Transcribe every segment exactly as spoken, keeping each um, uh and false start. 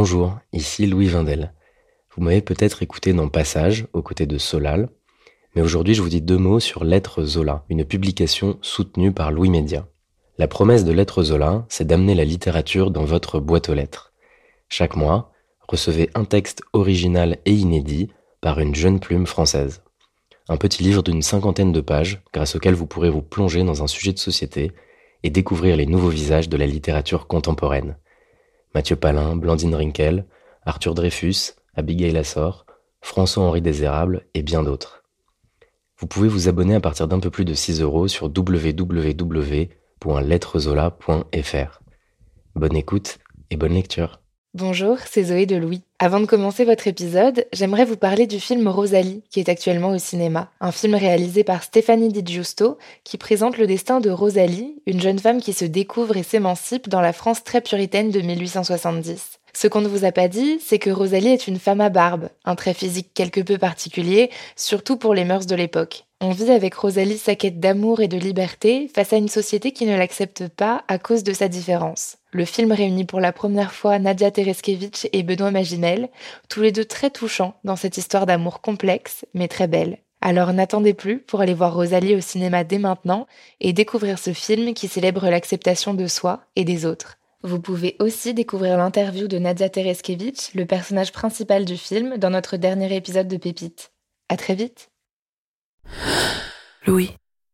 Bonjour, ici Louis Vindel. Vous m'avez peut-être écouté dans Passage, aux côtés de Solal, mais aujourd'hui je vous dis deux mots sur Lettres Zola, une publication soutenue par Louis Média. La promesse de Lettres Zola, c'est d'amener la littérature dans votre boîte aux lettres. Chaque mois, recevez un texte original et inédit par une jeune plume française. Un petit livre d'une cinquantaine de pages, grâce auquel vous pourrez vous plonger dans un sujet de société et découvrir les nouveaux visages de la littérature contemporaine. Mathieu Palin, Blandine Rinkel, Arthur Dreyfus, Abigail Assor, François-Henri Désérable et bien d'autres. Vous pouvez vous abonner à partir d'un peu plus de six euros sur w w w point lettrezola point f r. Bonne écoute et bonne lecture. Bonjour, c'est Zoé de Louis. Avant de commencer votre épisode, j'aimerais vous parler du film Rosalie, qui est actuellement au cinéma. Un film réalisé par Stéphanie Di Giusto, qui présente le destin de Rosalie, une jeune femme qui se découvre et s'émancipe dans la France très puritaine de mille huit cent soixante-dix. Ce qu'on ne vous a pas dit, c'est que Rosalie est une femme à barbe, un trait physique quelque peu particulier, surtout pour les mœurs de l'époque. On vit avec Rosalie sa quête d'amour et de liberté face à une société qui ne l'accepte pas à cause de sa différence. Le film réunit pour la première fois Nadia Tereskevitch et Benoît Magimel, tous les deux très touchants dans cette histoire d'amour complexe, mais très belle. Alors n'attendez plus pour aller voir Rosalie au cinéma dès maintenant et découvrir ce film qui célèbre l'acceptation de soi et des autres. Vous pouvez aussi découvrir l'interview de Nadia Tereskevitch, le personnage principal du film, dans notre dernier épisode de Pépites. À très vite. Louis.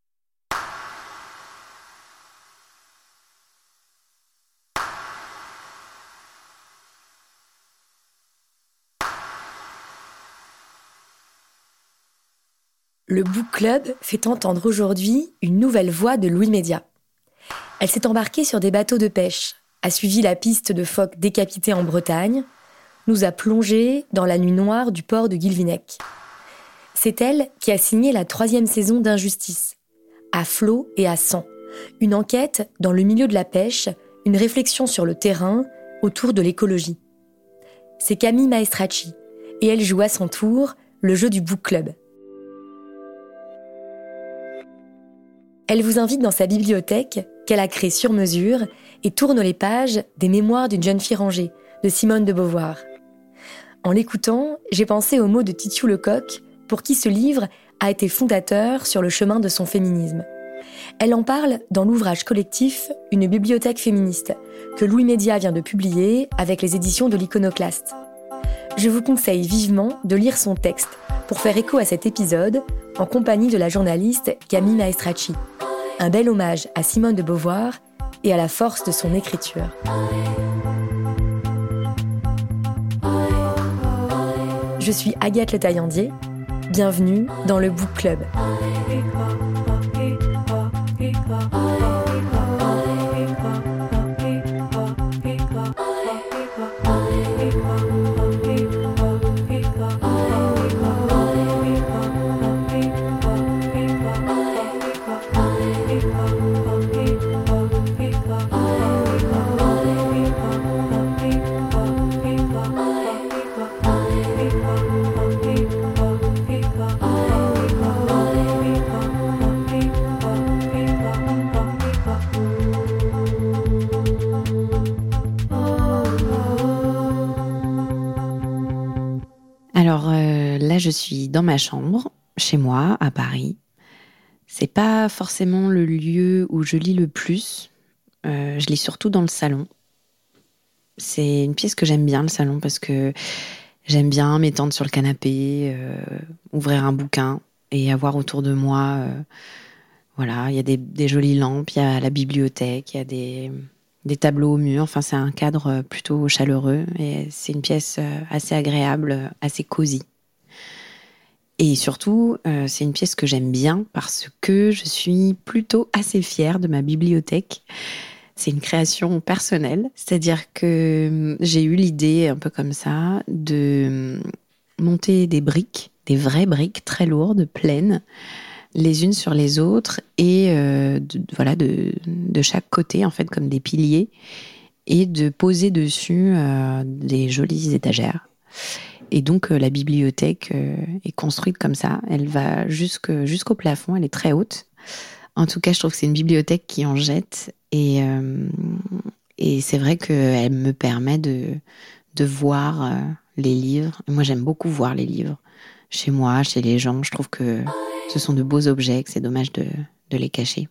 Le Book Club fait entendre aujourd'hui une nouvelle voix de Louis Média. Elle s'est embarquée sur des bateaux de pêche, a suivi la piste de phoques décapités en Bretagne, nous a plongés dans la nuit noire du port de Guilvinec. C'est elle qui a signé la troisième saison d'Injustice, à flot et à sang. Une enquête dans le milieu de la pêche, une réflexion sur le terrain autour de l'écologie. C'est Camille Maestracci, et elle joue à son tour le jeu du Book Club. Elle vous invite dans sa bibliothèque, qu'elle a créée sur mesure, et tourne les pages des Mémoires d'une jeune fille rangée, de Simone de Beauvoir. En l'écoutant, j'ai pensé aux mots de Titiou Lecoq, pour qui ce livre a été fondateur sur le chemin de son féminisme. Elle en parle dans l'ouvrage collectif « Une bibliothèque féministe » que Louis Média vient de publier avec les éditions de l'Iconoclaste. Je vous conseille vivement de lire son texte pour faire écho à cet épisode en compagnie de la journaliste Camille Maestracci. Un bel hommage à Simone de Beauvoir et à la force de son écriture. Je suis Agathe Le Taillandier. Bienvenue dans le Book Club. Alors euh, là, je suis dans ma chambre, chez moi, à Paris. C'est pas forcément le lieu où je lis le plus. Euh, je lis surtout dans le salon. C'est une pièce que j'aime bien, le salon, parce que j'aime bien m'étendre sur le canapé, euh, ouvrir un bouquin et avoir autour de moi... Euh, voilà, il y a des, des jolies lampes, il y a la bibliothèque, il y a des... des tableaux au mur, enfin c'est un cadre plutôt chaleureux et c'est une pièce assez agréable, assez cosy. Et surtout, euh, c'est une pièce que j'aime bien parce que je suis plutôt assez fière de ma bibliothèque. C'est une création personnelle, c'est-à-dire que j'ai eu l'idée, un peu comme ça, de monter des briques, des vraies briques très lourdes, pleines, les unes sur les autres et euh, de, voilà de, de chaque côté en fait comme des piliers et de poser dessus euh, des jolies étagères. Et donc euh, la bibliothèque euh, est construite comme ça, elle va jusque, jusqu'au plafond, elle est très haute. En tout cas, je trouve que c'est une bibliothèque qui en jette et, euh, et c'est vrai qu'elle me permet de, de voir euh, les livres. Et moi, j'aime beaucoup voir les livres. Chez moi, chez les gens, je trouve que ce sont de beaux objets, que c'est dommage de, de les cacher.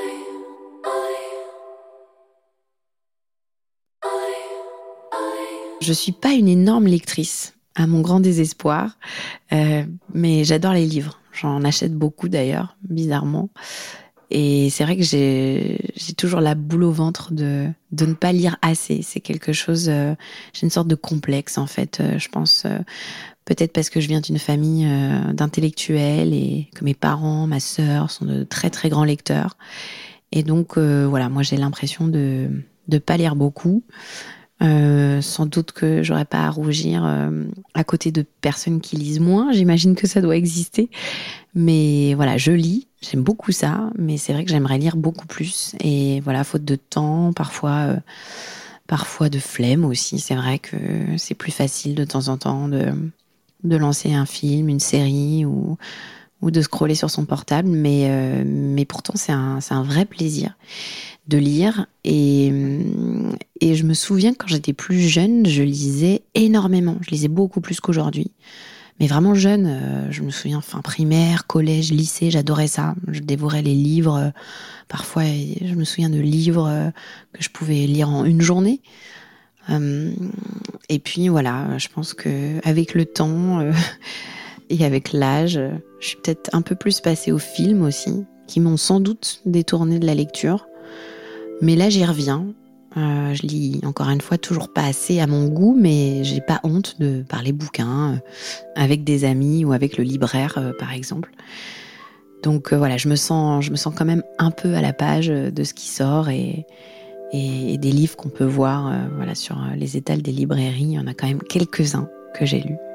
Je suis pas une énorme lectrice, à mon grand désespoir, euh, mais j'adore les livres. J'en achète beaucoup d'ailleurs, bizarrement. Et c'est vrai que j'ai, j'ai toujours la boule au ventre de, de ne pas lire assez. C'est quelque chose, euh, j'ai une sorte de complexe en fait. Euh, je pense euh, peut-être parce que je viens d'une famille euh, d'intellectuels et que mes parents, ma sœur sont de très très grands lecteurs. Et donc euh, voilà, moi j'ai l'impression de de pas lire beaucoup. Euh, sans doute que j'aurais pas à rougir euh, à côté de personnes qui lisent moins. J'imagine que ça doit exister. Mais voilà, je lis, j'aime beaucoup ça, mais c'est vrai que j'aimerais lire beaucoup plus. Et voilà, faute de temps, parfois, euh, parfois de flemme aussi. C'est vrai que c'est plus facile de temps en temps de, de lancer un film, une série ou, ou de scroller sur son portable. Mais, euh, mais pourtant, c'est un, c'est un vrai plaisir de lire. Et, et je me souviens quand j'étais plus jeune, je lisais énormément. Je lisais beaucoup plus qu'aujourd'hui. Mais vraiment jeune, euh, je me souviens, fin primaire, collège, lycée, j'adorais ça. Je dévorais les livres. Euh, parfois, je me souviens de livres euh, que je pouvais lire en une journée. Euh, et puis voilà, je pense que avec le temps euh, et avec l'âge, je suis peut-être un peu plus passée aux films aussi, qui m'ont sans doute détournée de la lecture. Mais là, j'y reviens. Euh, je lis encore une fois toujours pas assez à mon goût, mais j'ai pas honte de parler bouquins euh, avec des amis ou avec le libraire, euh, par exemple. Donc euh, voilà, je me sens, je me sens quand même un peu à la page de ce qui sort et, et, et des livres qu'on peut voir euh, voilà, sur les étals des librairies. Il y en a quand même quelques-uns que j'ai lus.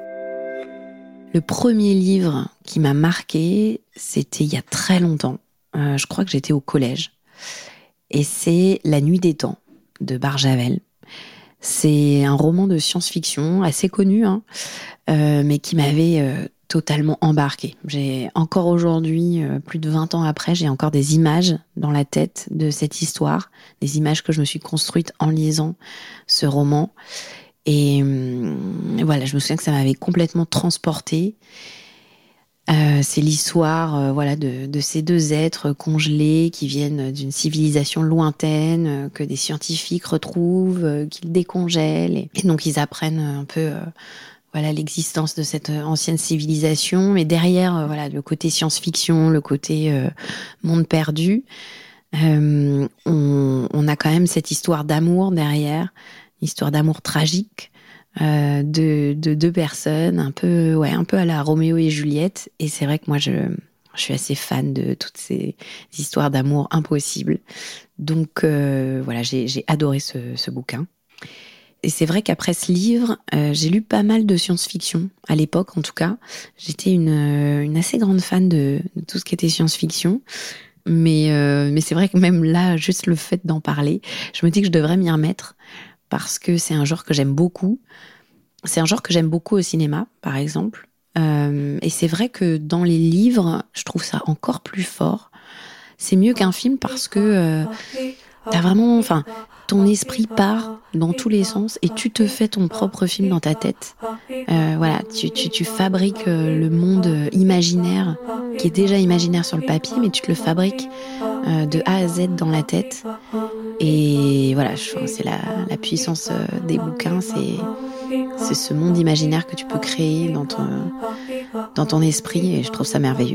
Le premier livre qui m'a marqué, c'était il y a très longtemps. Euh, je crois que j'étais au collège. Et c'est La Nuit des temps de Barjavel. C'est un roman de science-fiction assez connu, hein, euh, mais qui m'avait euh, totalement embarquée. J'ai encore aujourd'hui, euh, plus de vingt ans après, j'ai encore des images dans la tête de cette histoire, des images que je me suis construites en lisant ce roman. Et, euh, et voilà, je me souviens que ça m'avait complètement transportée. Euh, c'est l'histoire euh, voilà, de, de ces deux êtres congelés qui viennent d'une civilisation lointaine, euh, que des scientifiques retrouvent, euh, qu'ils décongèlent. Et, et donc ils apprennent un peu euh, voilà, l'existence de cette ancienne civilisation. Mais derrière, euh, voilà, le côté science-fiction, le côté euh, monde perdu, euh, on, on a quand même cette histoire d'amour derrière, une histoire d'amour tragique. Euh, de, de deux personnes, un peu, ouais, un peu à la Roméo et Juliette. Et c'est vrai que moi, je, je suis assez fan de toutes ces histoires d'amour impossibles. Donc, euh, voilà, j'ai, j'ai adoré ce, ce bouquin. Et c'est vrai qu'après ce livre, euh, j'ai lu pas mal de science-fiction, à l'époque en tout cas. J'étais une, une assez grande fan de, de tout ce qui était science-fiction. Mais, euh, mais c'est vrai que même là, juste le fait d'en parler, je me dis que je devrais m'y remettre. Parce que c'est un genre que j'aime beaucoup. C'est un genre que j'aime beaucoup au cinéma, par exemple. Euh, et c'est vrai que dans les livres, je trouve ça encore plus fort. C'est mieux qu'un film parce que euh, t'as vraiment, enfin, ton esprit part dans tous les sens et tu te fais ton propre film dans ta tête. Euh, voilà, tu, tu, tu fabriques le monde imaginaire qui est déjà imaginaire sur le papier, mais tu te le fabriques euh, de A à Z dans la tête. Et voilà, je pense que c'est la, la puissance des bouquins, c'est, c'est ce monde imaginaire que tu peux créer dans ton, dans ton esprit, et je trouve ça merveilleux.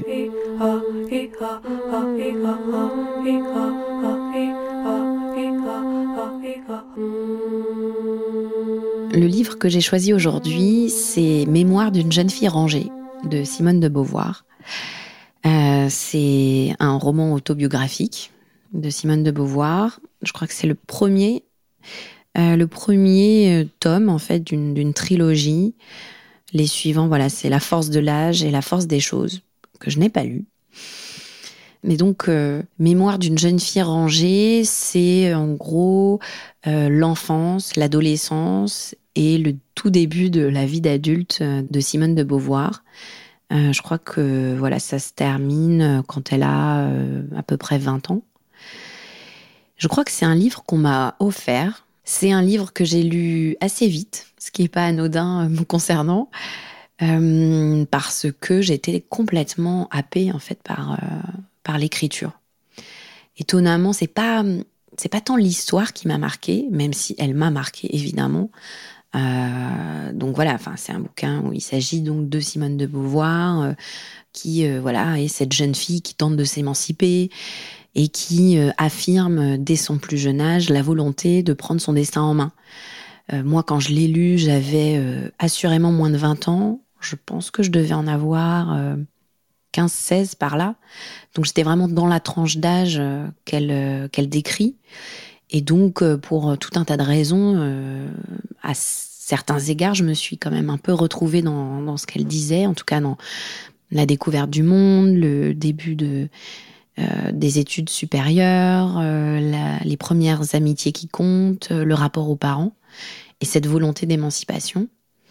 Le livre que j'ai choisi aujourd'hui, c'est Mémoires d'une jeune fille rangée de Simone de Beauvoir. Euh, c'est un roman autobiographique de Simone de Beauvoir. Je crois que c'est le premier, euh, le premier tome en fait d'une, d'une trilogie. Les suivants, voilà, c'est La force de l'âge et La force des choses que je n'ai pas lu. Mais donc, euh, Mémoire d'une jeune fille rangée, c'est en gros euh, l'enfance, l'adolescence et le tout début de la vie d'adulte de Simone de Beauvoir. Euh, je crois que voilà, ça se termine quand elle a euh, à peu près vingt ans. Je crois que c'est un livre qu'on m'a offert. C'est un livre que j'ai lu assez vite, ce qui n'est pas anodin me concernant, euh, parce que j'étais complètement happée en fait par, euh, par l'écriture. Étonnamment, c'est pas, c'est pas tant l'histoire qui m'a marquée, même si elle m'a marquée évidemment. Euh, donc voilà, enfin c'est un bouquin où il s'agit donc de Simone de Beauvoir, euh, qui euh, voilà est cette jeune fille qui tente de s'émanciper et qui euh, affirme dès son plus jeune âge la volonté de prendre son destin en main. Euh, moi, quand je l'ai lu, j'avais euh, assurément moins de vingt ans. Je pense que je devais en avoir euh, quinze seize par là. Donc j'étais vraiment dans la tranche d'âge euh, qu'elle, euh, qu'elle décrit. Et donc, euh, pour tout un tas de raisons, euh, à certains égards, je me suis quand même un peu retrouvée dans, dans ce qu'elle disait, en tout cas dans la découverte du monde, le début de... Euh, des études supérieures, euh, la, les premières amitiés qui comptent, euh, le rapport aux parents et cette volonté d'émancipation.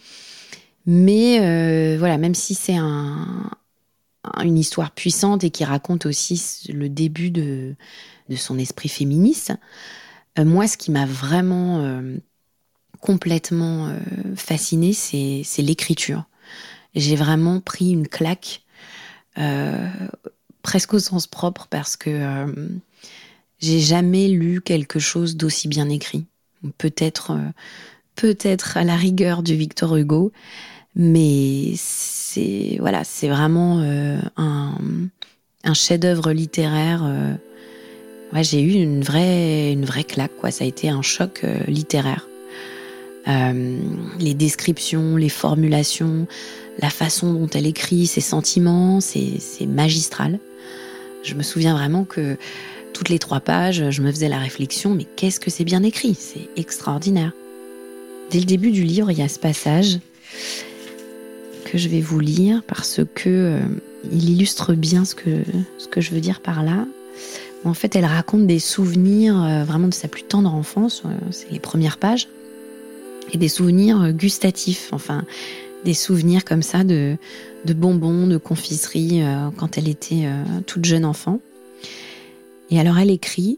Mais euh, voilà, même si c'est un, une histoire puissante et qui raconte aussi le début de, de son esprit féministe, euh, moi, ce qui m'a vraiment euh, complètement euh, fascinée, c'est, c'est l'écriture. J'ai vraiment pris une claque euh, presque au sens propre, parce que euh, j'ai jamais lu quelque chose d'aussi bien écrit. Peut-être, euh, peut-être à la rigueur du Victor Hugo, mais c'est voilà, c'est vraiment euh, un, un chef-d'œuvre littéraire. Euh, ouais, j'ai eu une vraie, une vraie claque, quoi. Ça a été un choc euh, littéraire. Euh, les descriptions, les formulations, la façon dont elle écrit, ses sentiments, c'est, c'est magistral. Je me souviens vraiment que toutes les trois pages, je me faisais la réflexion, mais qu'est-ce que c'est bien écrit, c'est extraordinaire. Dès le début du livre, il y a ce passage que je vais vous lire parce que euh, il illustre bien ce que, ce que je veux dire par là. En fait, elle raconte des souvenirs euh, vraiment de sa plus tendre enfance, euh, c'est les premières pages, et des souvenirs gustatifs, enfin des souvenirs comme ça de, de bonbons, de confiseries euh, quand elle était euh, toute jeune enfant. Et alors elle écrit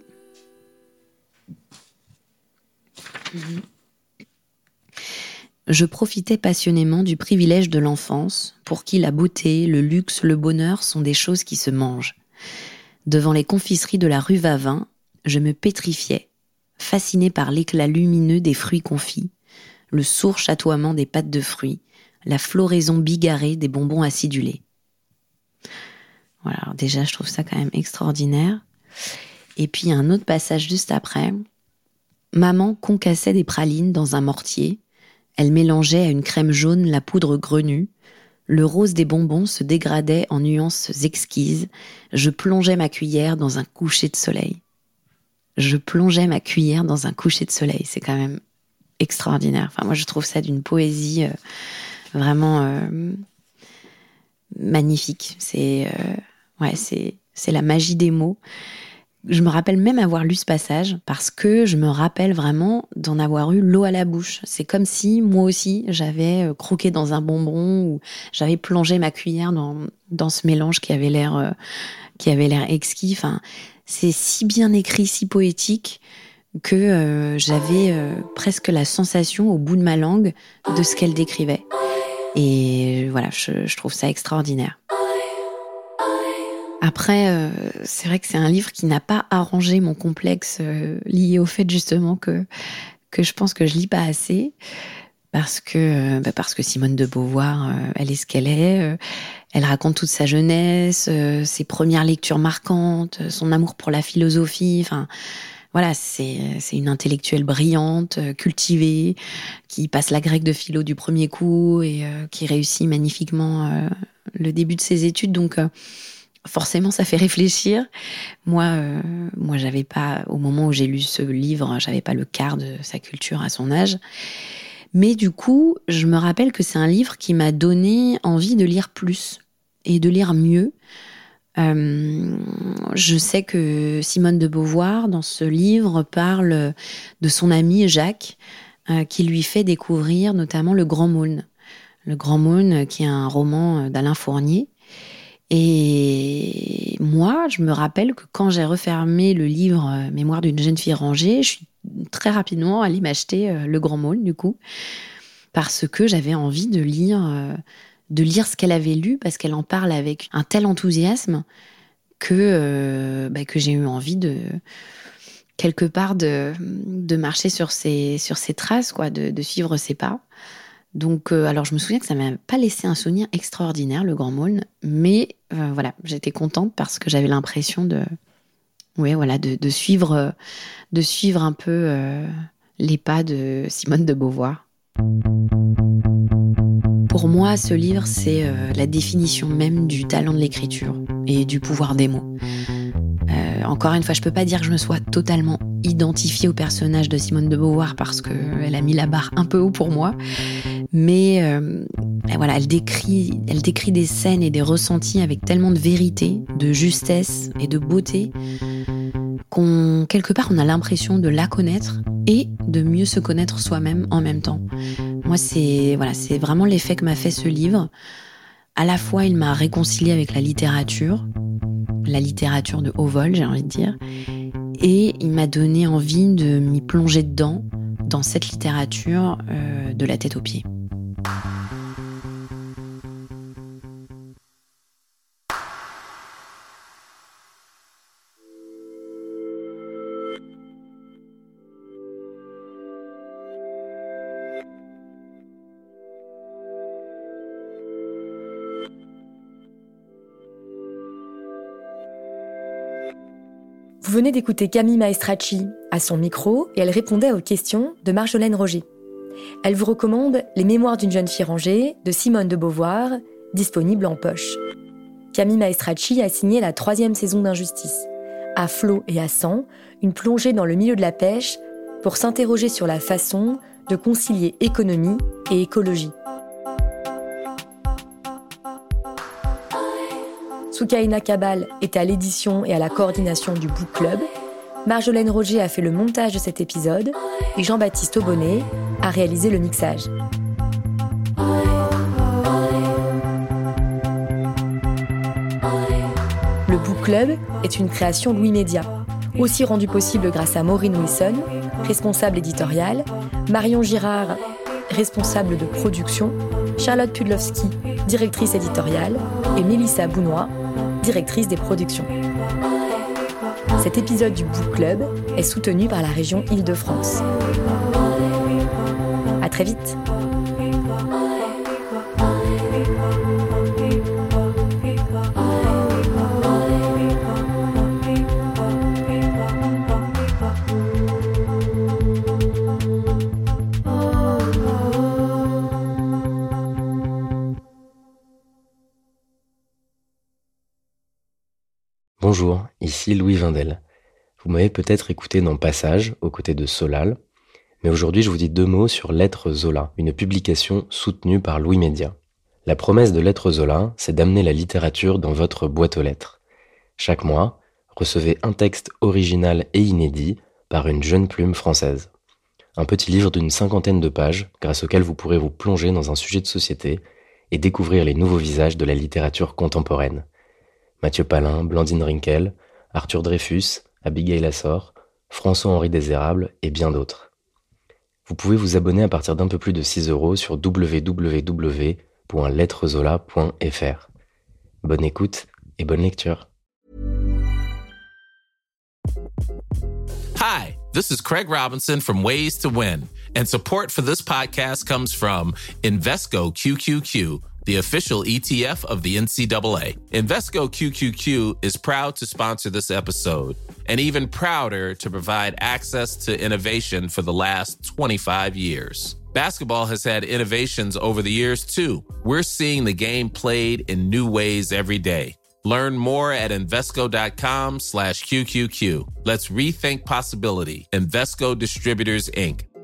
mmh. « Je profitais passionnément du privilège de l'enfance, pour qui la beauté, le luxe, le bonheur sont des choses qui se mangent. Devant les confiseries de la rue Vavin, je me pétrifiais, fascinée par l'éclat lumineux des fruits confits, le sourd chatoiement des pâtes de fruits, la floraison bigarrée des bonbons acidulés. » Voilà, alors déjà, je trouve ça quand même extraordinaire. Et puis, un autre passage juste après. « Maman concassait des pralines dans un mortier. Elle mélangeait à une crème jaune la poudre grenue. Le rose des bonbons se dégradait en nuances exquises. Je plongeais ma cuillère dans un coucher de soleil. » Je plongeais ma cuillère dans un coucher de soleil. C'est quand même extraordinaire. Enfin, moi, je trouve ça d'une poésie euh, vraiment euh, magnifique. C'est, euh, ouais, c'est, c'est la magie des mots. Je me rappelle même avoir lu ce passage parce que je me rappelle vraiment d'en avoir eu l'eau à la bouche. C'est comme si, moi aussi, j'avais croqué dans un bonbon ou j'avais plongé ma cuillère dans, dans ce mélange qui avait l'air, euh, qui avait l'air exquis. Enfin, c'est si bien écrit, si poétique que euh, j'avais euh, presque la sensation au bout de ma langue de ce qu'elle décrivait. Et voilà, je, je trouve ça extraordinaire. Après, euh, c'est vrai que c'est un livre qui n'a pas arrangé mon complexe euh, lié au fait justement que, que je pense que je lis pas assez. Parce que, bah parce que Simone de Beauvoir, euh, elle est ce qu'elle est. Euh, elle raconte toute sa jeunesse, euh, ses premières lectures marquantes, son amour pour la philosophie. Enfin, voilà, c'est, c'est une intellectuelle brillante, euh, cultivée, qui passe la grecque de philo du premier coup et euh, qui réussit magnifiquement euh, le début de ses études. Donc, euh, forcément, ça fait réfléchir. Moi, euh, moi, j'avais pas, au moment où j'ai lu ce livre, j'avais pas le quart de sa culture à son âge. Mais du coup, je me rappelle que c'est un livre qui m'a donné envie de lire plus et de lire mieux. Euh, je sais que Simone de Beauvoir, dans ce livre, parle de son ami Jacques, euh, qui lui fait découvrir notamment Le Grand Mône. Le Grand Mône, qui est un roman d'Alain Fournier. Et moi, je me rappelle que quand j'ai refermé le livre euh, Mémoire d'une jeune fille rangée, je suis très rapidement allée m'acheter euh, Le Grand Maulne, du coup, parce que j'avais envie de lire, euh, de lire ce qu'elle avait lu, parce qu'elle en parle avec un tel enthousiasme que, euh, bah, que j'ai eu envie de, quelque part, de, de marcher sur ses, sur ses traces, quoi, de, de suivre ses pas. Donc, euh, alors je me souviens que ça m'a pas laissé un souvenir extraordinaire, Le Grand Maulne, mais euh, voilà, j'étais contente parce que j'avais l'impression de, ouais, voilà, de, de suivre, euh, de suivre un peu euh, les pas de Simone de Beauvoir. Pour moi, ce livre, c'est euh, la définition même du talent de l'écriture et du pouvoir des mots. Euh, encore une fois, je peux pas dire que je me sois totalement identifiée au personnage de Simone de Beauvoir parce qu'elle a mis la barre un peu haut pour moi. Mais euh, voilà, elle décrit, elle décrit des scènes et des ressentis avec tellement de vérité, de justesse et de beauté qu'on, quelque part, on a l'impression de la connaître et de mieux se connaître soi-même en même temps. Moi, c'est, voilà, c'est vraiment l'effet que m'a fait ce livre. À la fois, il m'a réconciliée avec la littérature, la littérature de haut vol, j'ai envie de dire, et il m'a donné envie de m'y plonger dedans, dans cette littérature euh, de la tête aux pieds. Vous venez d'écouter Camille Maestracci à son micro et elle répondait aux questions de Marjolaine Roger. Elle vous recommande Les Mémoires d'une jeune fille rangée de Simone de Beauvoir, disponible en poche. Camille Maestracci a signé la troisième saison d'Injustice. À flot et à sang, une plongée dans le milieu de la pêche pour s'interroger sur la façon de concilier économie et écologie. Soukaina Kabal est à l'édition et à la coordination du Book Club. Marjolaine Roger a fait le montage de cet épisode et Jean-Baptiste Aubonnet a réalisé le mixage. Le Book Club est une création Louis Média, aussi rendue possible grâce à Maureen Wilson, responsable éditoriale, Marion Girard, responsable de production, Charlotte Pudlowski, directrice éditoriale, et Mélissa Bounois, directrice des productions. Cet épisode du Book Club est soutenu par la région Île-de-France. À très vite. Bonjour, ici Louis Vindel. Vous m'avez peut-être écouté dans Passage, aux côtés de Solal, mais aujourd'hui je vous dis deux mots sur Lettres Zola, une publication soutenue par Louis Média. La promesse de Lettres Zola, c'est d'amener la littérature dans votre boîte aux lettres. Chaque mois, recevez un texte original et inédit par une jeune plume française. Un petit livre d'une cinquantaine de pages, grâce auquel vous pourrez vous plonger dans un sujet de société et découvrir les nouveaux visages de la littérature contemporaine. Mathieu Palin, Blandine Rinkel, Arthur Dreyfus, Abigail Assor, François-Henri Désérable et bien d'autres. Vous pouvez vous abonner à partir d'un peu plus de six euros sur w w w point lettrezola point f r. Bonne écoute et bonne lecture. Hi, this is Craig Robinson from Ways to Win, and support for this podcast comes from Invesco Q Q Q, the official E T F of the N C double A. Invesco Q Q Q is proud to sponsor this episode and even prouder to provide access to innovation for the last twenty-five years. Basketball has had innovations over the years too. We're seeing the game played in new ways every day. Learn more at Invesco.com slash QQQ. Let's rethink possibility. Invesco Distributors, Incorporated.